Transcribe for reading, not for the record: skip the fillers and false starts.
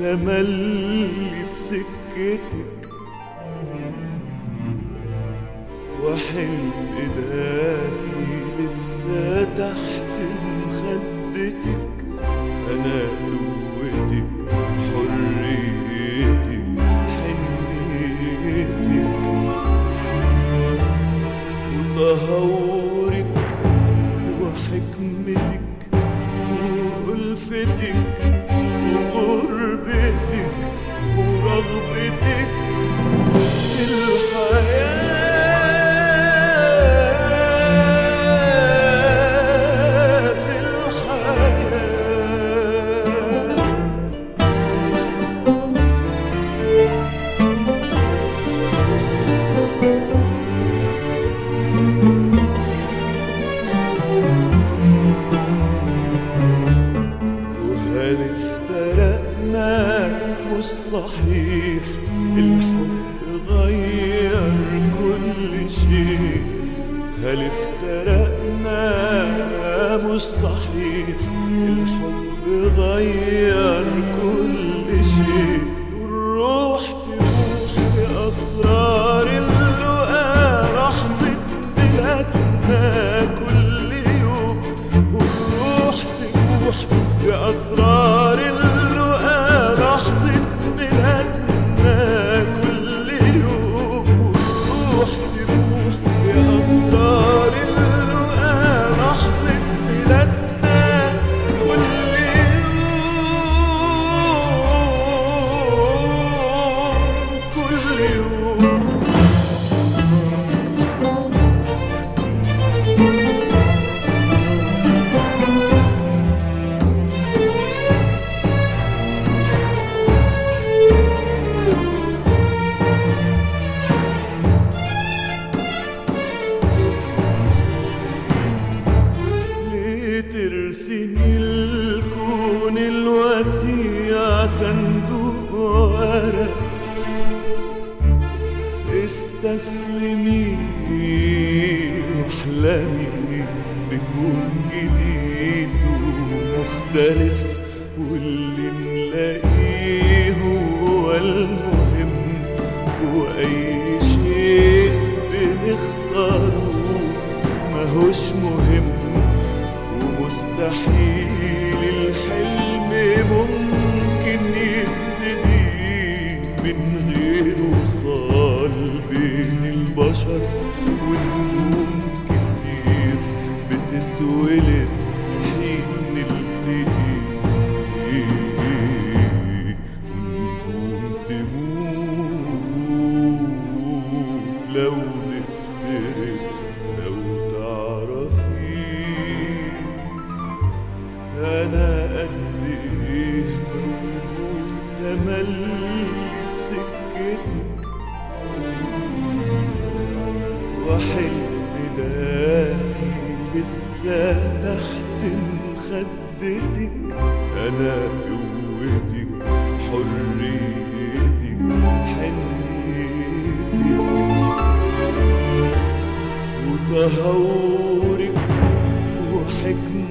تملي في سكتك، وحلم دافي لسه تحت مخدتك. أنا قوتك حريتك حنيتك وتهورك وحكمتك وألفتك وغربتك ورغبتك في الحياة. وهل افترقنا مش صحيح، الحب غير كل شيء. هل افترقنا مش صحيح، الحب غير كل شيء. والروح تروح بأسرار اللقاء لحظة ميلادنا كل يوم. والروح تروح بأسرار اللقاء لحظة ميلادنا كل يوم. والروح تروح بأسرار اللقاء لحظة ميلادنا كل يوم كل يوم. ترسمي الكون الواسع صندوق ورق، استسلمي واحلمي بكون جديد ومختلف. واللي نلاقيه هو المهم، وأي شيء بنخسره ماهوش مهم. ومستحيل الحلم ممكن يبتدي من غير وصال بين البشر. ونجوم كتير بتتولد حين نلتقي، ونجوم تموت لو نفترق. لو تعرفي أنا قد إيه موجود تملي في سكتك، وحلم دافي لسه تحت مخدتك. أنا قوتك حريتك حنيتك وتهورك وحكمتك